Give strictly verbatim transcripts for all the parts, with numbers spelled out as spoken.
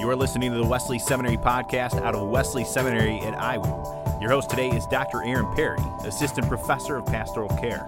You are listening to the Wesley Seminary podcast out of Wesley Seminary at I W U. Your host today is Doctor Aaron Perry, Assistant Professor of Pastoral Care.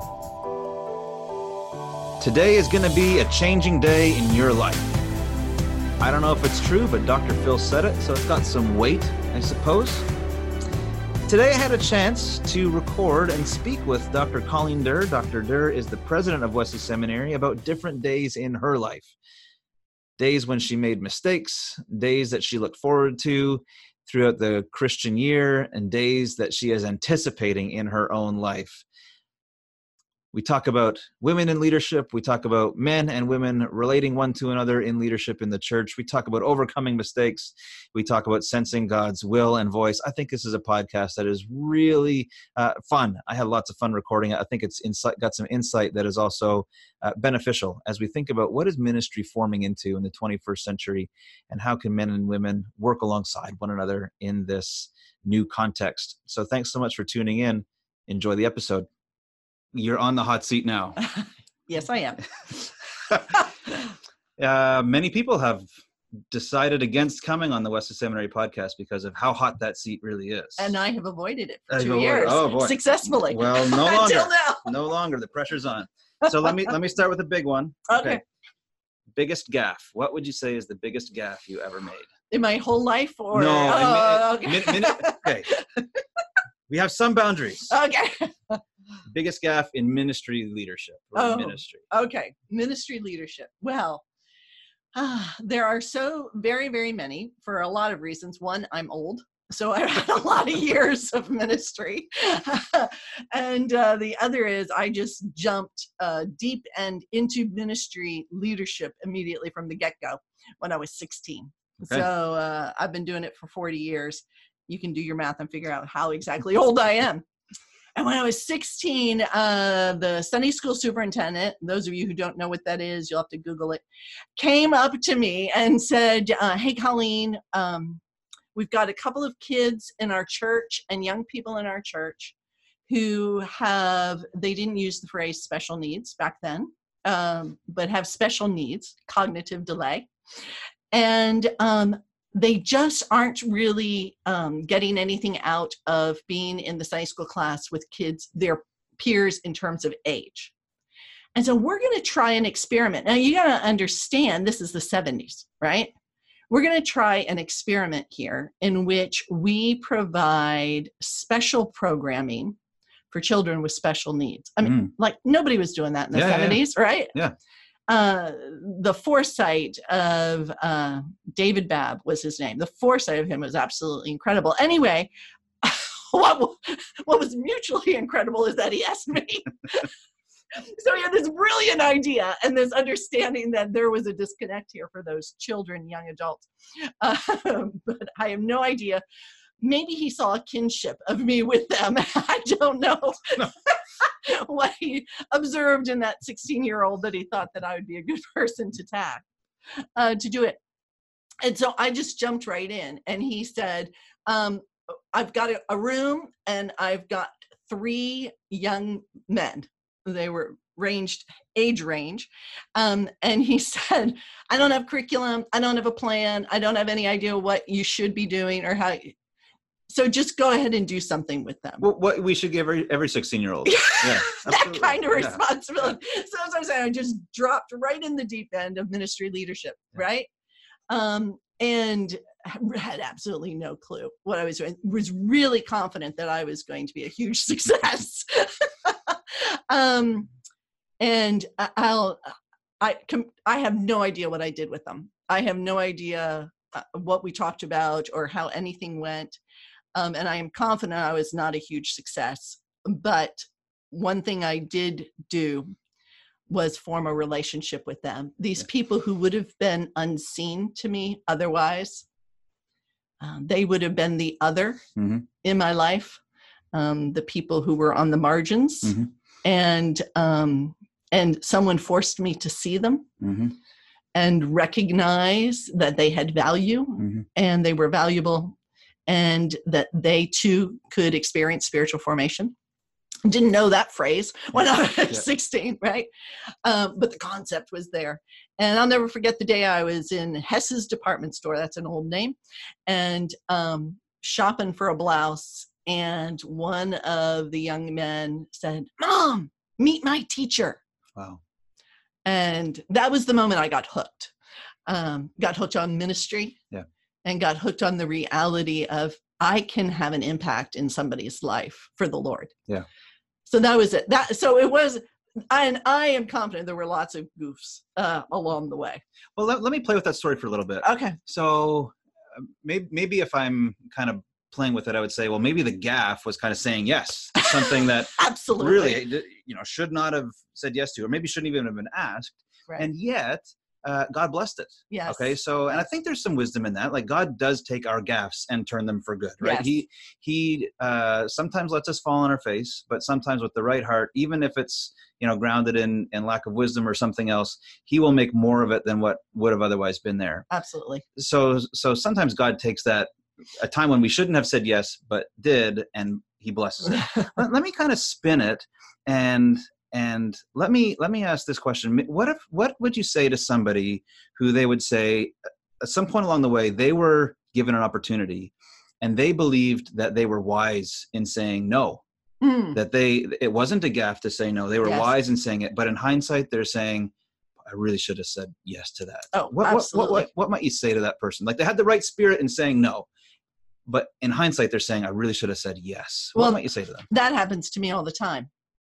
Today is going to be a changing day in your life. I don't know if it's true, but Doctor Phil said it, so it's got some weight, I suppose. Today I had a chance to record and speak with Doctor Colleen Durr. Doctor Durr is the president of Wesley Seminary about different days in her life. Days when she made mistakes, days that she looked forward to throughout the Christian year, and days that she is anticipating in her own life. We talk about women in leadership. We talk about men and women relating one to another in leadership in the church. We talk about overcoming mistakes. We talk about sensing God's will and voice. I think this is a podcast that is really uh, fun. I had lots of fun recording it. I think it's insight, got some insight that is also uh, beneficial as we think about what is ministry forming into in the twenty-first century, and how can men and women work alongside one another in this new context. So thanks so much for tuning in. Enjoy the episode. You're on the hot seat now. Yes, I am. uh, many people have decided against coming on the Wesley Seminary podcast because of how hot that seat really is. And I have avoided it for Uh, two you've years avoided- oh, boy. successfully. Well, no longer. Until now. No longer. The pressure's on. So let me let me start with a big one. Okay. Biggest gaffe. What would you say is the biggest gaffe you ever made? In my whole life, or No. oh, in minute, minute, okay. We have some boundaries. okay. Biggest gaffe in ministry leadership. Or Oh. ministry. Okay, ministry leadership. Well, ah, there are so very, very many for a lot of reasons. One, I'm old, so I've had a lot of years of ministry. And uh, the other is I just jumped uh, deep end into ministry leadership immediately from the get-go when I was sixteen. Okay. So uh, I've been doing it for forty years. You can do your math and figure out how exactly old I am. And when I was sixteen, uh, the Sunday school superintendent, those of you who don't know what that is, you'll have to Google it, came up to me and said, uh, hey, Colleen, um, we've got a couple of kids in our church and young people in our church who have, they didn't use the phrase special needs back then, um, but have special needs, cognitive delay. And um, they just aren't really um, getting anything out of being in the Sunday school class with kids, their peers in terms of age. And so we're going to try an experiment. Now you got to understand, this is the seventies, right? We're going to try an experiment here in which we provide special programming for children with special needs. I mean, Mm. like nobody was doing that in the Yeah, yeah. seventies, right? Yeah. Uh, the foresight of uh, David Babb was his name. The foresight of him was absolutely incredible. Anyway, what, what was mutually incredible is that he asked me. So he had this brilliant idea and this understanding that there was a disconnect here for those children, young adults. Uh, but I have no idea. Maybe he saw a kinship of me with them. I don't know. No. What he observed in that sixteen-year-old that he thought that I would be a good person to tag, uh, to do it. And so I just jumped right in. And he said, um, I've got a, a room and I've got three young men. They were ranged, age range. Um, and he said, I don't have curriculum. I don't have a plan. I don't have any idea what you should be doing or how. So just go ahead and do something with them. Well, what we should give every every sixteen-year-old. Yeah, That absolutely. kind of Yeah. responsibility. So as I'm saying, I just dropped right in the deep end of ministry leadership, right? Um, and had absolutely no clue what I was doing. Was really confident that I was going to be a huge success. um, and I- I'll, I, com- I have no idea what I did with them. I have no idea uh, what we talked about or how anything went. Um, and I am confident I was not a huge success. But one thing I did do was form a relationship with them. These Yeah. people who would have been unseen to me otherwise, um, they would have been the other Mhm. in my life, um, the people who were on the margins. Mhm. And um, and someone forced me to see them Mhm. and recognize that they had value Mhm. and they were valuable and that they too could experience spiritual formation. Didn't know that phrase when Yeah. I was Yeah. sixteen, right? Um, but the concept was there. And I'll never forget the day I was in Hess's department store. That's an old name. And um, shopping for a blouse. And one of the young men said, "Mom, meet my teacher." Wow. And that was the moment I got hooked. Um, got hooked on ministry. Yeah. And got hooked on the reality of I can have an impact in somebody's life for the Lord. Yeah. So that was it. That so it was, and I am confident there were lots of goofs uh, along the way. Well, let, let me play with that story for a little bit. Okay. So uh, maybe, maybe if I'm kind of playing with it, I would say, well, maybe the gaffe was kind of saying yes to something that Absolutely. really, you know, should not have said yes to, or maybe shouldn't even have been asked. Right. And yet, uh, God blessed it. Yes. Okay. So, and I think there's some wisdom in that. Like God does take our gaffes and turn them for good, right? Yes. He, he, uh, sometimes lets us fall on our face, but sometimes with the right heart, even if it's, you know, grounded in, in lack of wisdom or something else, he will make more of it than what would have otherwise been there. Absolutely. So, so sometimes God takes that, a time when we shouldn't have said yes, but did, and he blesses it. let, let me kind of spin it and, and let me, let me ask this question. What if, what would you say to somebody who they would say at some point along the way, they were given an opportunity and they believed that they were wise in saying no, Mm. that they, it wasn't a gaffe to say no, they were Yes. wise in saying it, but in hindsight, they're saying, I really should have said yes to that. Oh, what, what, what, absolutely. what, what might you say to that person? Like they had the right spirit in saying no, but in hindsight, they're saying, I really should have said yes. What Well, might you say to them? That happens to me all the time.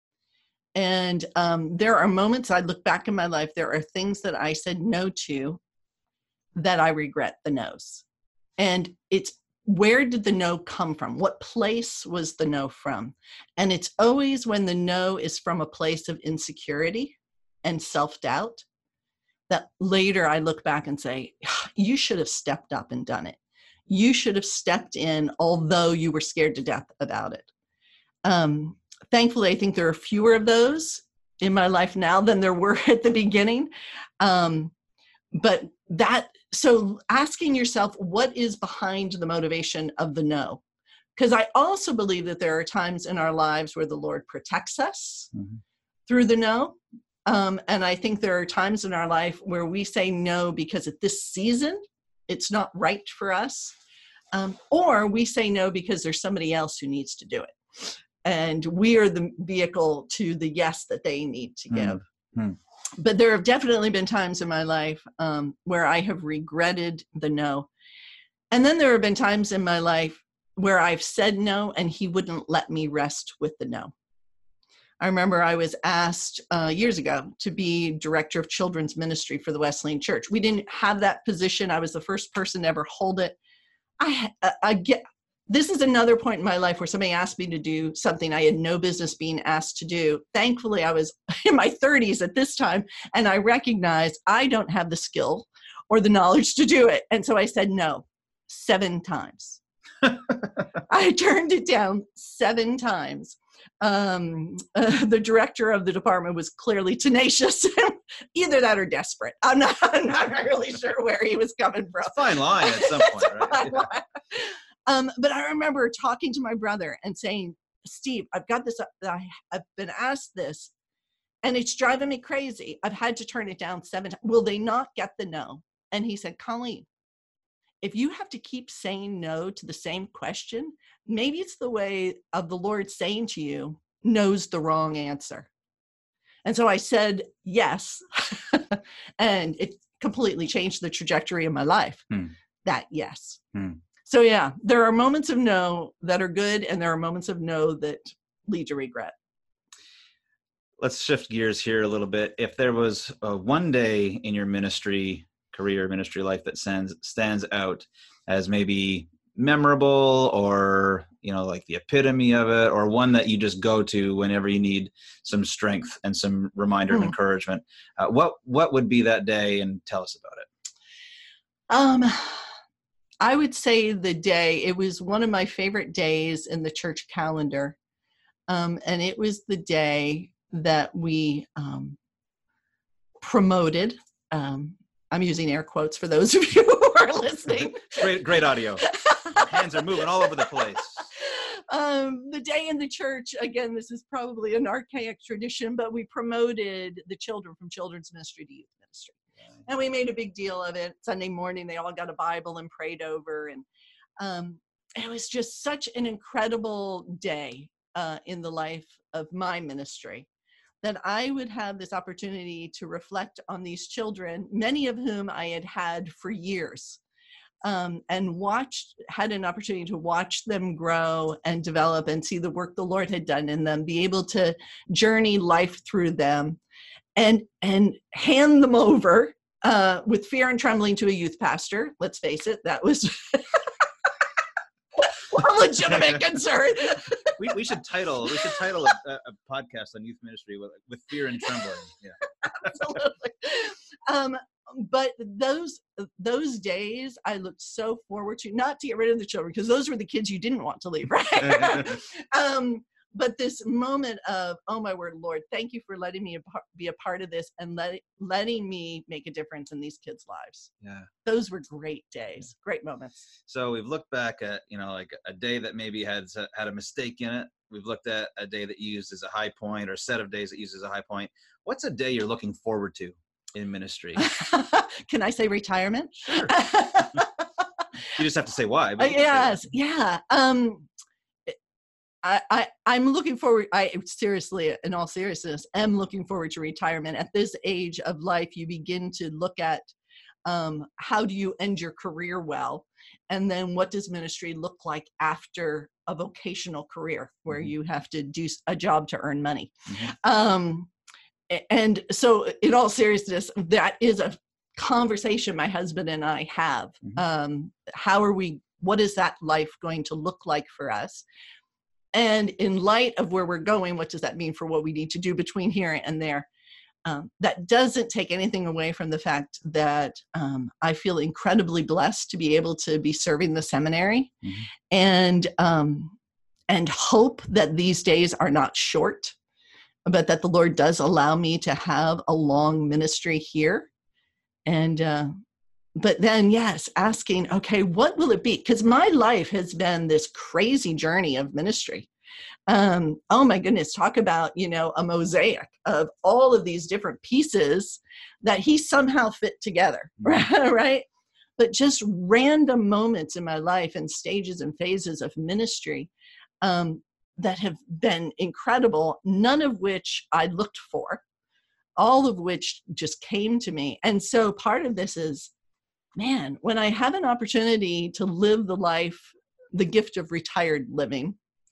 And um, there are moments I look back in my life, there are things that I said no to that I regret the no's. And it's, where did the no come from? What place was the no from? And it's always when the no is from a place of insecurity and self-doubt that later I look back and say, you should have stepped up and done it. You should have stepped in, although you were scared to death about it. Um, thankfully, I think there are fewer of those in my life now than there were at the beginning. Um, but that, so asking yourself, what is behind the motivation of the no? Because I also believe that there are times in our lives where the Lord protects us mm-hmm. through the no. Um, and I think there are times in our life where we say no because at this season, it's not right for us. Um, or we say no because there's somebody else who needs to do it. And we are the vehicle to the yes that they need to give. Mm-hmm. But there have definitely been times in my life um, where I have regretted the no. And then there have been times in my life where I've said no and he wouldn't let me rest with the no. I remember I was asked uh, years ago to be director of children's ministry for the Wesleyan Church. We didn't have that position. I was the first person to ever hold it. I, I, I get, this is another point in my life where somebody asked me to do something I had no business being asked to do. Thankfully, I was in my thirties at this time, and I recognized I don't have the skill or the knowledge to do it. And so I said no, seven times. I turned it down seven times. Um, uh, the director of the department was clearly tenacious, either that or desperate. I'm not, I'm not really sure where he was coming from. It's a fine line at some point, right? Yeah. Um, but I remember talking to my brother and saying, Steve, I've got this, I, I've been asked this and it's driving me crazy. I've had to turn it down seven times. Will they not get the no? And he said, Colleen, if you have to keep saying no to the same question, maybe it's the way of the Lord saying to you, no's the wrong answer. And so I said yes, and it completely changed the trajectory of my life, hmm. that yes. Hmm. So yeah, there are moments of no that are good, and there are moments of no that lead to regret. Let's shift gears here a little bit. If there was uh, one day in your ministry, career, ministry life that stands stands out as maybe memorable, or, you know, like the epitome of it, or one that you just go to whenever you need some strength and some reminder mm. and encouragement, uh, what what would be that day, and tell us about it? Um, I would say the day, it was one of my favorite days in the church calendar. Um, and it was the day that we um, promoted, um, I'm using air quotes for those of you who are listening. Great, great audio. Hands are moving all over the place. um, the day in the church, again, this is probably an archaic tradition, but we promoted the children from children's ministry to youth ministry. And we made a big deal of it. Sunday morning, they all got a Bible and prayed over. And um, it was just such an incredible day uh, in the life of my ministry, that I would have this opportunity to reflect on these children, many of whom I had had for years, um, and watched, had an opportunity to watch them grow and develop and see the work the Lord had done in them, be able to journey life through them, and, and hand them over uh, with fear and trembling to a youth pastor. Let's face it, that was a legitimate concern. we, we should title we should title a, a podcast on youth ministry with, with fear and trembling. Yeah, absolutely. Um, but those those days, I looked so forward to, not to get rid of the children, because those were the kids you didn't want to leave, right? um, but this moment of, oh my word, Lord, thank you for letting me a par- be a part of this and let, letting me make a difference in these kids' lives. Yeah, those were great days, great moments. So we've looked back at, you know, like a day that maybe had had a mistake in it. We've looked at a day that you used as a high point, or a set of days that you used as a high point. What's a day you're looking forward to in ministry? Can I say retirement? Sure. You just have to say why. Uh, yes, yeah. Um, I, I, I'm looking forward, I seriously, in all seriousness, am looking forward to retirement. At this age of life, you begin to look at um, how do you end your career well? And then what does ministry look like after a vocational career where mm-hmm. you have to do a job to earn money? Mm-hmm. Um, and so in all seriousness, that is a conversation my husband and I have. Mm-hmm. Um, how are we, what is that life going to look like for us? And in light of where we're going, what does that mean for what we need to do between here and there? Um, that doesn't take anything away from the fact that um, I feel incredibly blessed to be able to be serving the seminary, mm-hmm. and um, and hope that these days are not short, but that the Lord does allow me to have a long ministry here. And uh, but then, yes, asking, okay, what will it be? Because my life has been this crazy journey of ministry. Um, oh my goodness, talk about, you know, a mosaic of all of these different pieces that he somehow fit together, mm-hmm. right? But just random moments in my life and stages and phases of ministry um, that have been incredible, none of which I looked for, all of which just came to me. And so part of this is, man, when I have an opportunity to live the life, the gift of retired living,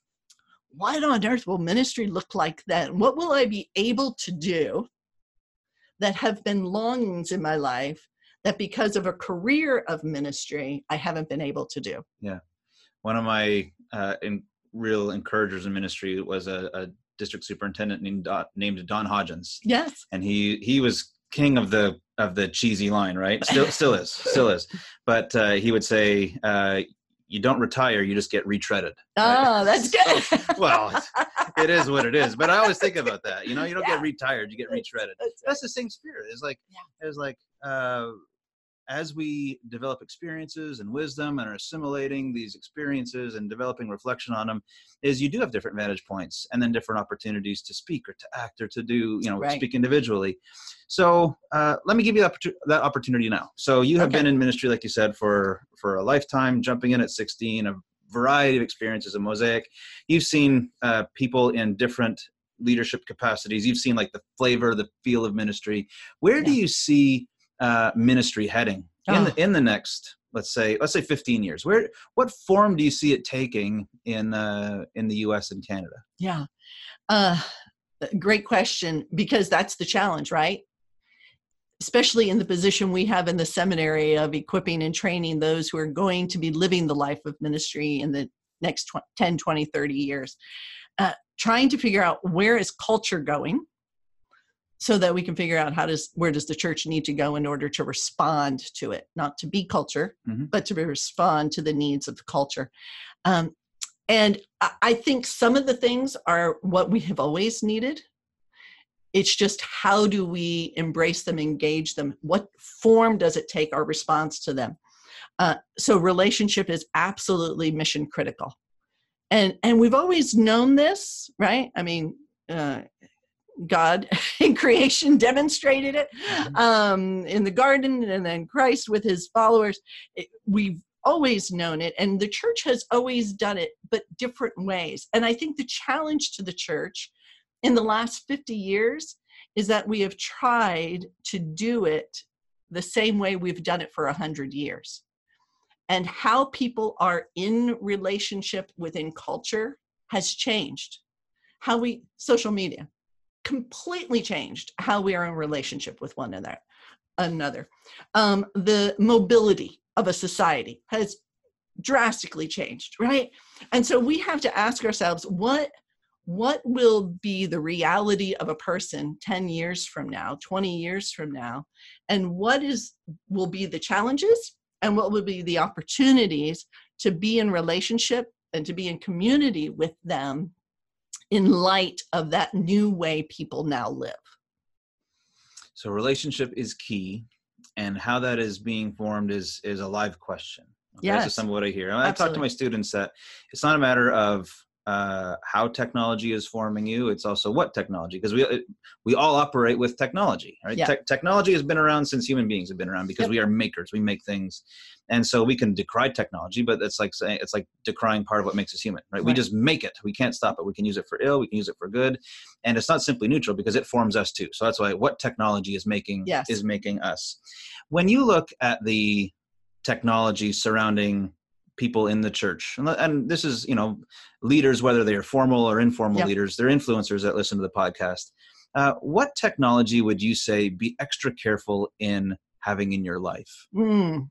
what on earth will ministry look like then? What will I be able to do that have been longings in my life that because of a career of ministry, I haven't been able to do? Yeah. One of my uh, in, real encouragers in ministry was a, a district superintendent named, uh, named Don Hodgins. Yes. And he, he was king of the of the cheesy line, right? Still, still is, still is. But uh, he would say, uh, "You don't retire; you just get retreaded." Oh, right? That's good. Well, it is what it is. But I always think about that. You know, you don't yeah. get retired; you get that's, retreaded. That's, that's the same spirit. It's like, yeah. it's like, uh, as we develop experiences and wisdom and are assimilating these experiences and developing reflection on them, is you do have different vantage points and then different opportunities to speak or to act or to do, you know, right. speak individually. So uh, let me give you that, that opportunity now. So you have okay. been in ministry, like you said, for, for a lifetime, jumping in at sixteen, a variety of experiences, a mosaic. You've seen uh, people in different leadership capacities. You've seen like the flavor, the feel of ministry. Where yeah. do you see uh, ministry heading in, oh. the, in the next, let's say, let's say fifteen years? Where, what form do you see it taking in, uh, in the U S and Canada? Yeah. Uh, great question, because that's the challenge, right? Especially in the position we have in the seminary of equipping and training those who are going to be living the life of ministry in the next ten, twenty, thirty years. Uh, trying to figure out where is culture going, so that we can figure out how does, where does the church need to go in order to respond to it, not to be culture, mm-hmm. but to respond to the needs of the culture. Um, and I think some of the things are what we have always needed. It's just how do we embrace them, engage them? What form does it take, our response to them? Uh, so relationship is absolutely mission critical. And, and we've always known this, right? I mean, uh, God in creation demonstrated it um, in the garden, and then Christ with his followers. It, we've always known it, and the church has always done it, but different ways. And I think the challenge to the church in the last fifty years is that we have tried to do it the same way we've done it for one hundred years. And how people are in relationship within culture has changed. How we, social media, completely changed how we are in relationship with one another. another. Um, the mobility of a society has drastically changed, right? And so we have to ask ourselves, what, what will be the reality of a person ten years from now, twenty years from now? And what is will be the challenges and what will be the opportunities to be in relationship and to be in community with them in light of that new way people now live? So relationship is key, and how that is being formed is is a live question. Okay? Yes. This is some of what I hear. And I talk to Absolutely. my students that it's not a matter of uh, how technology is forming you. It's also what technology, because we we all operate with technology, right? Yeah. Te- technology has been around since human beings have been around, because Yep. we are makers. We make things. And so we can decry technology, but it's like saying it's like decrying part of what makes us human, right? We Right. just make it. We can't stop it. We can use it for ill. We can use it for good, and it's not simply neutral because it forms us too. So that's why what technology is making Yes. is making us. When you look at the technology surrounding people in the church, and, and this is, you know, leaders, whether they are formal or informal Yep. leaders, they're influencers that listen to the podcast. Uh, what technology would you say be extra careful in having in your life? Mm.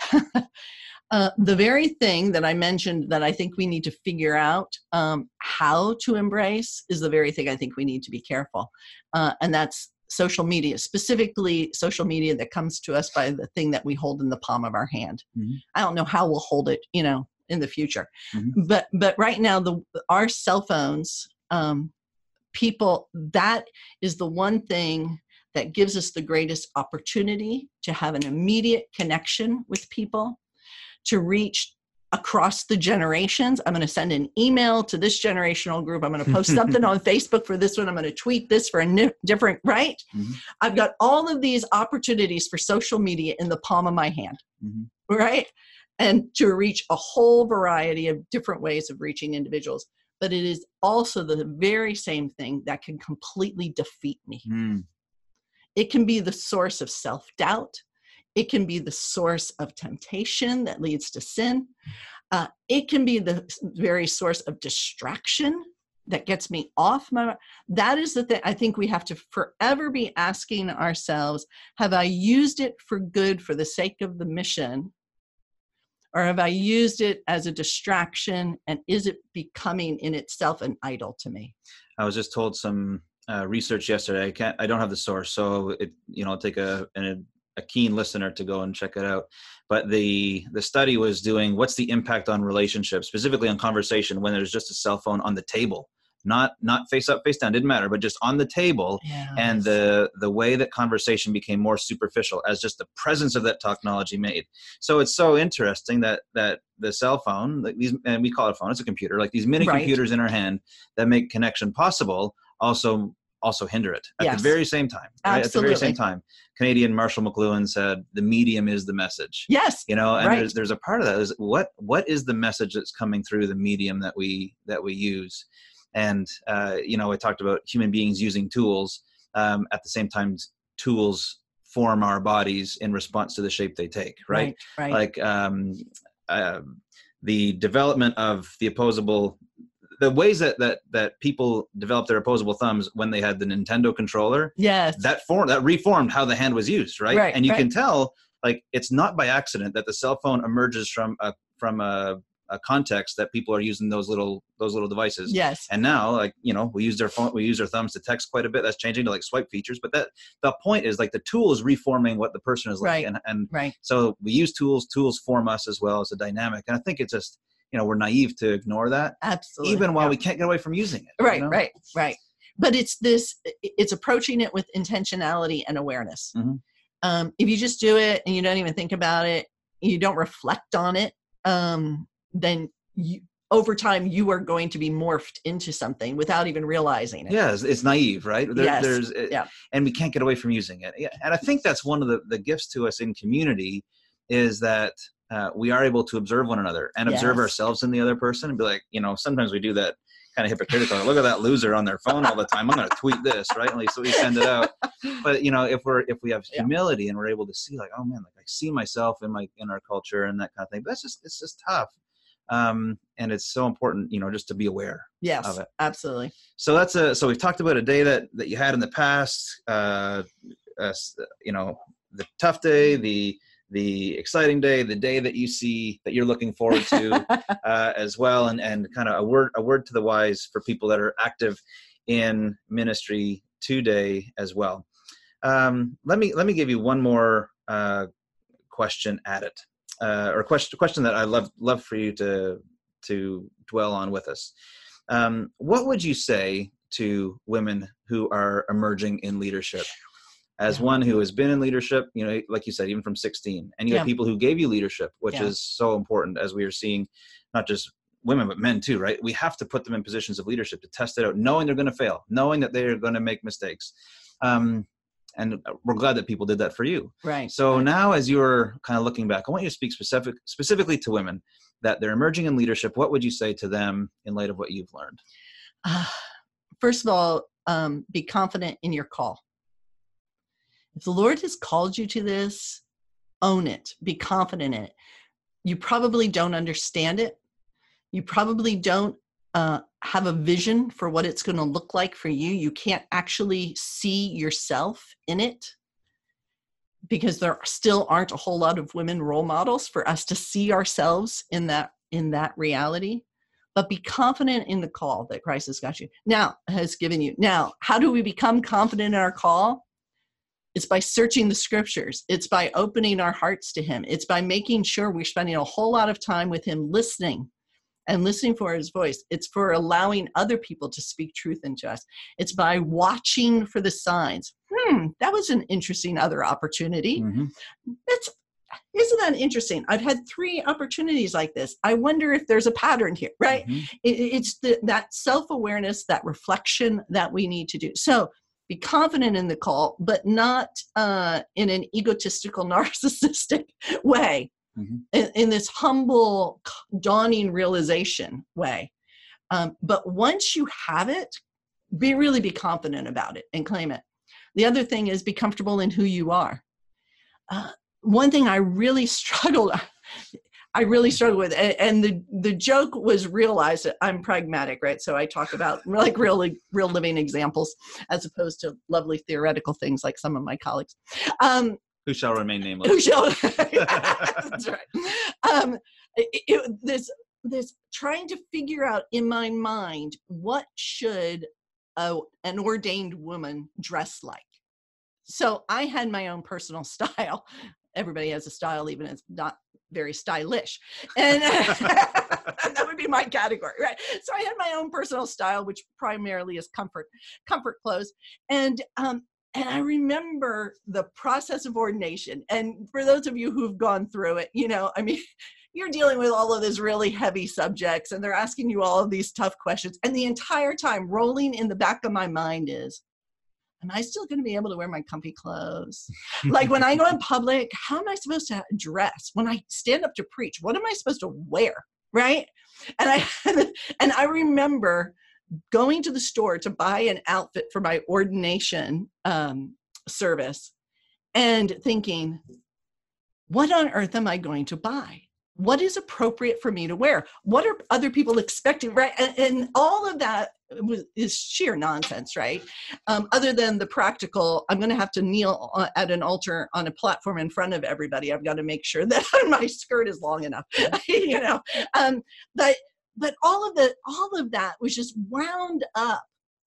uh, the very thing that I mentioned that I think we need to figure out um, how to embrace is the very thing I think we need to be careful. Uh, and that's social media, specifically social media that comes to us by the thing that we hold in the palm of our hand. Mm-hmm. I don't know how we'll hold it, you know, in the future. Mm-hmm. But but right now, the our cell phones, um, people, that is the one thing that gives us the greatest opportunity to have an immediate connection with people, to reach across the generations. I'm going to send an email to this generational group. I'm going to post something on Facebook for this one. I'm going to tweet this for a ni- different, right? Mm-hmm. I've got all of these opportunities for social media in the palm of my hand, Mm-hmm. right? And to reach a whole variety of different ways of reaching individuals. But it is also the very same thing that can completely defeat me. Mm-hmm. It can be the source of self-doubt. It can be the source of temptation that leads to sin. Uh, it can be the very source of distraction that gets me off my, that is the thing I think we have to forever be asking ourselves, have I used it for good for the sake of the mission? Or have I used it as a distraction, and is it becoming in itself an idol to me? I was just told some uh, research yesterday. I can't, I don't have the source, so it, you know, I'll take a, an, a keen listener to go and check it out. But the, the study was doing what's the impact on relationships, specifically on conversation, when there's just a cell phone on the table, not, not face up, face down, didn't matter, but just on the table. Yes. And the, the way that conversation became more superficial as just the presence of that technology made. So it's so interesting that, that the cell phone, like these, and we call it a phone, it's a computer, like these mini Right. computers in our hand that make connection possible, also also hinder it at Yes. the very same time. Right? At the very same Absolutely. time, Canadian Marshall McLuhan said, "The medium is the message." Yes. You know, and Right. there's there's a part of that is what what is the message that's coming through the medium that we that we use, and uh, you know, I talked about human beings using tools. Um, at the same time, tools form our bodies in response to the shape they take. Right. Right. Right. Like um, uh, the development of the opposable. The ways that, that that people developed their opposable thumbs when they had the Nintendo controller, Yes. that form that reformed how the hand was used, right? Right, and you right. can tell, like, it's not by accident that the cell phone emerges from a from a, a context that people are using those little those little devices. Yes. And now, like, you know, we use their phone, we use our thumbs to text quite a bit. That's changing to like swipe features, but that the point is like the tool is reforming what the person is like, Right. and and Right. so we use tools. Tools form us as well as a dynamic, and I think it's just, you know, we're naive to ignore that, Absolutely. even while Yeah. we can't get away from using it. Right, you know? right, right. But it's this, it's approaching it with intentionality and awareness. Mhm. Um, if you just do it and you don't even think about it, you don't reflect on it, um, then you, over time you are going to be morphed into something without even realizing it. Yeah, it's, it's naive, right? There, Yes. There's, Yeah. and we can't get away from using it. Yeah, and I think that's one of the, the gifts to us in community is that uh, we are able to observe one another and observe Yes. ourselves in the other person and be like, you know, sometimes we do that kind of hypocritical. Look at that loser on their phone all the time. I'm going to tweet this, right? At least we send it out. But you know, if we're if we have humility and we're able to see, like, oh man, like I see myself in my in our culture and that kind of thing. But that's just it's just tough. Um, and it's so important, you know, just to be aware Yes, of it. absolutely. So that's a, so we've talked about a day that, that you had in the past, uh, uh, you know, the tough day, the, the exciting day, the day that you see that you're looking forward to, uh, as well. And, and kind of a word, a word to the wise for people that are active in ministry today as well. Um, let me, let me give you one more, uh, question at it. Uh, or question question that I love love for you to to dwell on with us. Um, what would you say to women who are emerging in leadership? As Yeah. one who has been in leadership, you know, like you said, even from sixteen, and you Yeah. have people who gave you leadership, which Yeah. is so important as we are seeing, not just women but men too, right? We have to put them in positions of leadership to test it out, knowing they're going to fail, knowing that they are going to make mistakes. Um, And we're glad that people did that for you. Right. So right. now as you're kind of looking back, I want you to speak specific, specifically to women that they're emerging in leadership. What would you say to them in light of what you've learned? Uh, first of all, um, be confident in your call. If the Lord has called you to this, own it. Be confident in it. You probably don't understand it. You probably don't uh, have a vision for what it's going to look like for you. You can't actually see yourself in it because there still aren't a whole lot of women role models for us to see ourselves in that in that reality. But be confident in the call that Christ has got you. Now, has given you. Now, how do we become confident in our call? It's by searching the scriptures. It's by opening our hearts to him. It's by making sure we're spending a whole lot of time with him, listening and listening for his voice. It's for allowing other people to speak truth into us. It's by watching for the signs. Hmm, that was an interesting other opportunity. Mm-hmm. That's, isn't that interesting? I've had three opportunities like this. I wonder if there's a pattern here, right? Mm-hmm. It, it's the, that self-awareness, that reflection that we need to do. So be confident in the call, but not uh, in an egotistical, narcissistic way. Mm-hmm. in, in this humble, dawning realization way. Um, but once you have it, be really be confident about it and claim it. The other thing is be comfortable in who you are. Uh, one thing I really struggled, I really struggled with, and, and the, the joke was realize that I'm pragmatic, right? So I talk about like really real living examples as opposed to lovely theoretical things like some of my colleagues. Um, Who shall remain nameless. Who shall? That's right. Um, it, it, this, this trying to figure out in my mind what should a, an ordained woman dress like. So I had my own personal style. Everybody has a style, even if it's not very stylish, and, and that would be my category, right? So I had my own personal style, which primarily is comfort, comfort clothes, and um, And I remember the process of ordination. And for those of you who've gone through it, you know, I mean, you're dealing with all of these really heavy subjects and they're asking you all of these tough questions. And the entire time rolling in the back of my mind is, am I still going to be able to wear my comfy clothes? Like when I go in public, how am I supposed to dress? When I stand up to preach, what am I supposed to wear? Right? And I, and I remember going to the store to buy an outfit for my ordination um, service and thinking, what on earth am I going to buy? What is appropriate for me to wear? What are other people expecting, right? And, and all of that was, is sheer nonsense, right? Um, other than the practical, I'm going to have to kneel at an altar on a platform in front of everybody. I've got to make sure that my skirt is long enough, you know. Um, but but all of the all of that was just wound up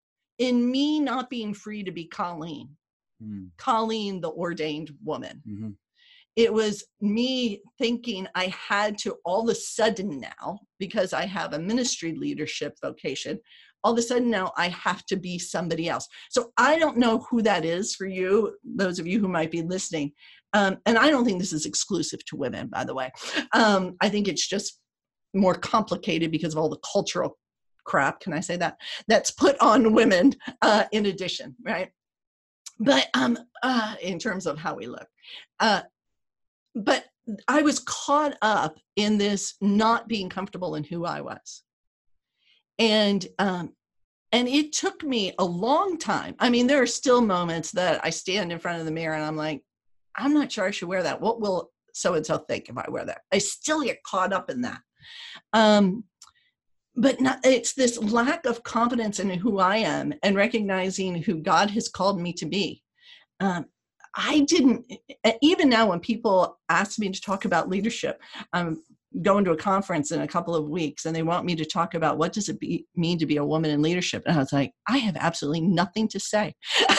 in me not being free to be Colleen, mm. Colleen, the ordained woman. Mm-hmm. It was me thinking I had to all of a sudden now, because I have a ministry leadership vocation, all of a sudden now I have to be somebody else. So I don't know who that is for you, those of you who might be listening. Um, and I don't think this is exclusive to women, by the way. Um, I think it's just more complicated because of all the cultural crap, can I say that, that's put on women uh, in addition, right? But um, uh, in terms of how we look. Uh, but I was caught up in this not being comfortable in who I was. And um, and it took me a long time. I mean, there are still moments that I stand in front of the mirror and I'm like, I'm not sure I should wear that. What will so-and-so think if I wear that? I still get caught up in that. Um, but not, it's this lack of confidence in who I am and recognizing who God has called me to be. Um, I didn't, even now when people ask me to talk about leadership, I'm going to a conference in a couple of weeks and they want me to talk about what does it be, mean to be a woman in leadership. And I was like, I have absolutely nothing to say.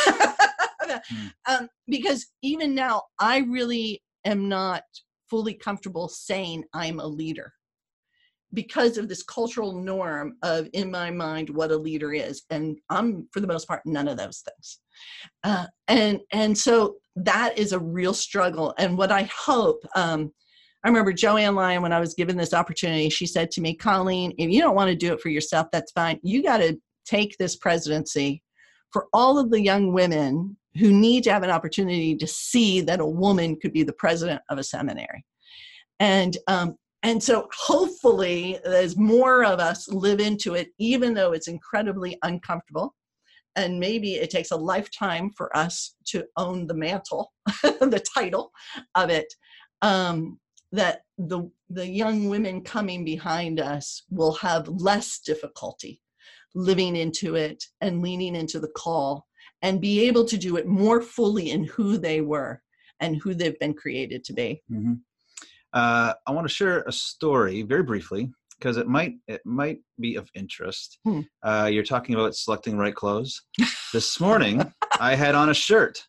mm. um, because even now, I really am not fully comfortable saying I'm a leader because of this cultural norm of, in my mind, what a leader is. And I'm, for the most part, none of those things. Uh, and, and so that is a real struggle. And what I hope, um, I remember Joanne Lyon, when I was given this opportunity, she said to me, Colleen, if you don't want to do it for yourself, that's fine. You got to take this presidency for all of the young women who need to have an opportunity to see that a woman could be the president of a seminary. And, um, and so hopefully as more of us live into it, even though it's incredibly uncomfortable, and maybe it takes a lifetime for us to own the mantle, the title of it, um, that the the young women coming behind us will have less difficulty living into it and leaning into the call and be able to do it more fully in who they were and who they've been created to be. Mm-hmm. Uh, I want to share a story very briefly because it might it might be of interest. Hmm. Uh, you're talking about selecting right clothes. This morning, I had on a shirt.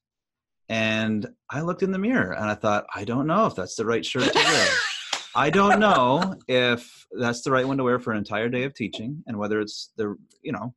And I looked in the mirror and I thought, I don't know if that's the right shirt to wear. I don't know if that's the right one to wear for an entire day of teaching and whether it's the, you know,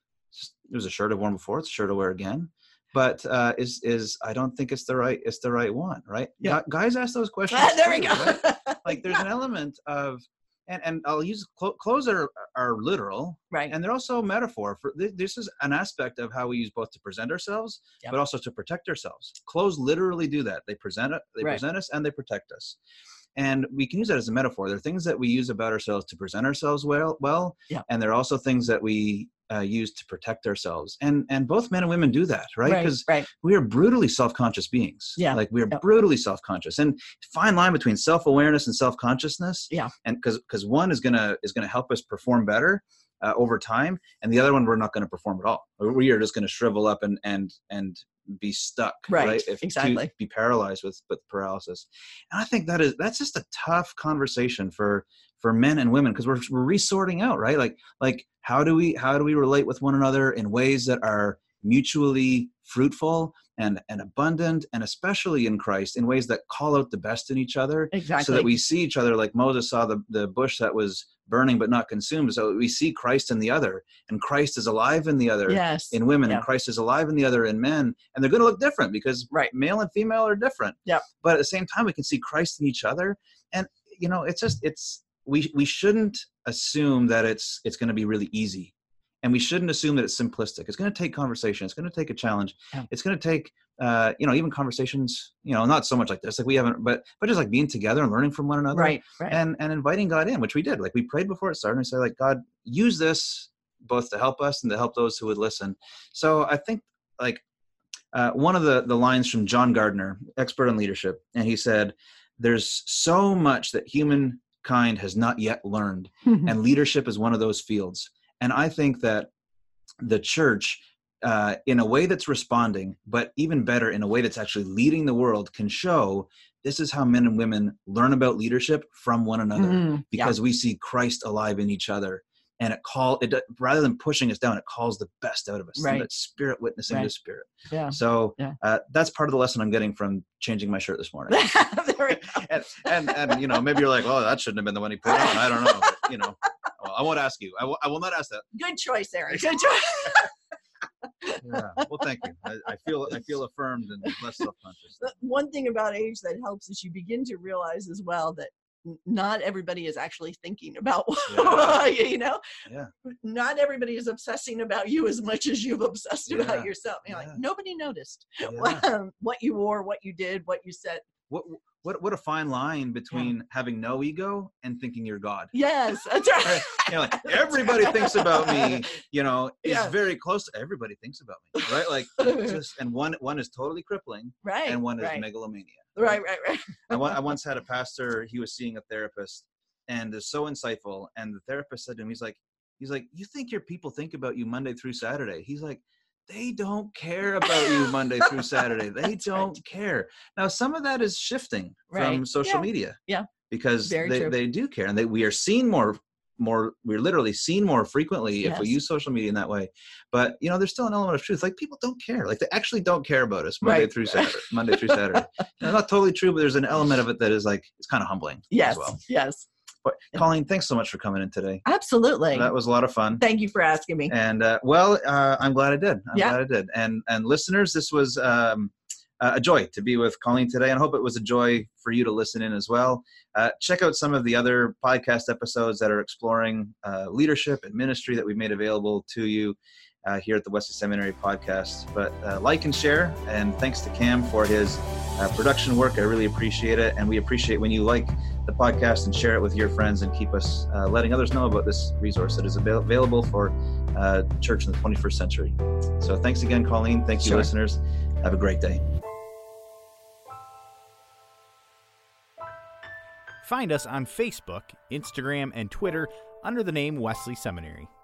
it was a shirt I've worn before, it's a shirt I'll wear again. But uh, is, is I don't think it's the right, it's the right one, right? Yeah. Gu- guys ask those questions. Ah, there too, we go. Right? Like there's an element of, and, and I'll use, clo- clothes are, are literal. Right. And they're also a metaphor for, th- this is an aspect of how we use both to present ourselves, yep. but also to protect ourselves. Clothes literally do that. They present it, they right. present us and they protect us. And we can use that as a metaphor. There are things that we use about ourselves to present ourselves well, well yeah. and there are also things that we uh, use to protect ourselves. And and both men and women do that, right? Because right, right. we are brutally self-conscious beings. Yeah. Like we are yep. brutally self-conscious. And fine line between self-awareness and self-consciousness. Yeah. And because because one is gonna is gonna help us perform better uh, over time, and the other one we're not gonna perform at all. We are just gonna shrivel up and and and be stuck, right? right? If exactly. To be paralyzed with with paralysis. And I think that is that's just a tough conversation for for men and women because we're we're resorting out, right? Like like how do we how do we relate with one another in ways that are mutually fruitful and and abundant, and especially in Christ in ways that call out the best in each other, exactly. so that we see each other like Moses saw the the bush that was burning but not consumed. So we see Christ in the other, and Christ is alive in the other yes. in women, yeah. and Christ is alive in the other in men, and they're going to look different because right. male and female are different. Yeah. But at the same time, we can see Christ in each other, and you know, it's just it's we we shouldn't assume that it's it's going to be really easy. And we shouldn't assume that it's simplistic. It's going to take conversation. It's going to take a challenge. Yeah. It's going to take, uh, you know, even conversations, you know, not so much like this, like we haven't, but, but just like being together and learning from one another, right, right. and, and inviting God in, which we did. Like we prayed before it started and said, like, God, use this both to help us and to help those who would listen. So I think like uh, one of the, the lines from John Gardner, expert in leadership, and he said, there's so much that humankind has not yet learned, and leadership is one of those fields. And I think that the church, uh, in a way that's responding, but even better, in a way that's actually leading the world, can show this is how men and women learn about leadership from one another, mm, because yeah. we see Christ alive in each other. And it call it rather than pushing us down, it calls the best out of us. Right. That spirit witnessing right. the spirit. Yeah. So yeah. Uh, that's part of the lesson I'm getting from changing my shirt this morning. There we go. and, and and you know, maybe you're like, oh, that shouldn't have been the one he put on. I don't know. But, you know, well, I won't ask you. I, w- I will not ask that. Good choice, Aaron. Good choice. Yeah. Well, thank you. I, I feel I feel affirmed and less self-conscious. One thing about age that helps is you begin to realize as well that not everybody is actually thinking about, Yeah. you know, Yeah. not everybody is obsessing about you as much as you've obsessed Yeah. about yourself. You're Yeah. like, nobody noticed Yeah. what you wore, what you did, what you said. What what what a fine line between having no ego and thinking you're God. Yes, that's right. Right? You know, like everybody thinks about me, you know, is Yeah. very close to everybody thinks about me, right? Like just, and one one is totally crippling, Right. and one is right. megalomania. Right, right, right. I, I once had a pastor, he was seeing a therapist, and is so insightful. And the therapist said to him, he's like, he's like, you think your people think about you Monday through Saturday? He's like, they don't care about you Monday through Saturday. They That's don't right. care. Now, some of that is shifting from Right. social Yeah. media. Yeah. Because Very they, true. they do care, and they, we are seen more, more, we're literally seen more frequently if we Yes. use social media in that way. But, you know, there's still an element of truth. Like, people don't care. Like, they actually don't care about us Monday Right. through Saturday, Monday through Saturday. You know, not totally true, but there's an element of it that is like, it's kind of humbling Yes, as well. yes. But Colleen, thanks so much for coming in today. Absolutely. That was a lot of fun. Thank you for asking me. And uh, well, uh, I'm glad I did. I'm Yeah. glad I did. And and listeners, this was um, a joy to be with Colleen today, and I hope it was a joy for you to listen in as well. Uh, check out some of the other podcast episodes that are exploring uh, leadership and ministry that we've made available to you uh, here at the Wesley Seminary Podcast. But uh, like and share, and thanks to Cam for his uh, production work. I really appreciate it, and we appreciate when you like the podcast and share it with your friends, and keep us uh, letting others know about this resource that is avail- available for uh, church in the twenty-first century. So thanks again, Colleen. Thank you, Sure. listeners. Have a great day. Find us on Facebook, Instagram, and Twitter under the name Wesley Seminary.